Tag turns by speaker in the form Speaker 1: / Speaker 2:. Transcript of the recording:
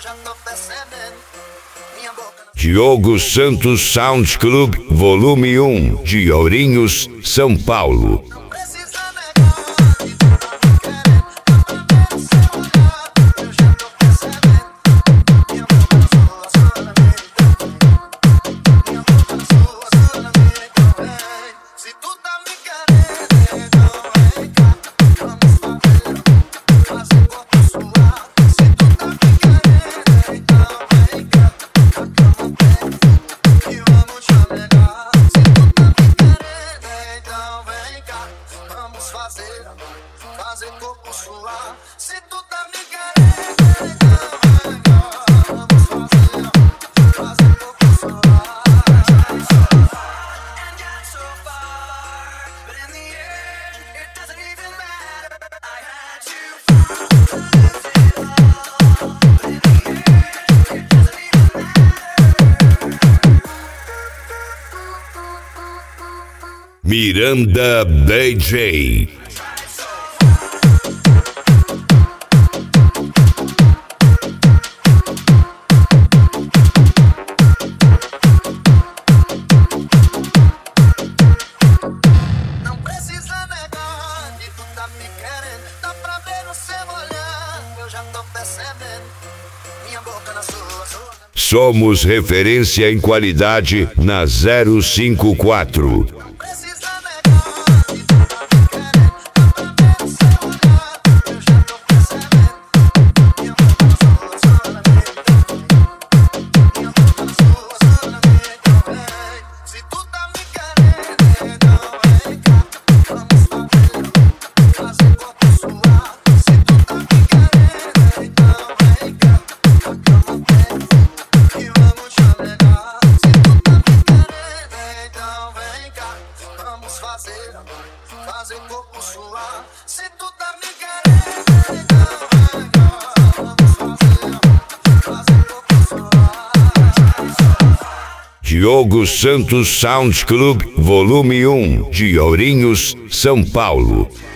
Speaker 1: Diogo Santos Sound Club, volume 1, de Ourinhos, São Paulo.
Speaker 2: Fazer corpo suar. Se tu tá me querendo, vamos fazer corpo suar. And got so far, but in the end, it doesn't even matter. I had you. But in the end, it doesn't even matter.
Speaker 1: Miranda DJ. Somos referência em qualidade na 054. Fazer corpo suar. Se tu tá me querendo, vamos fazer corpo suar. Diogo Santos Sound Club, volume 1, de Ourinhos, São Paulo.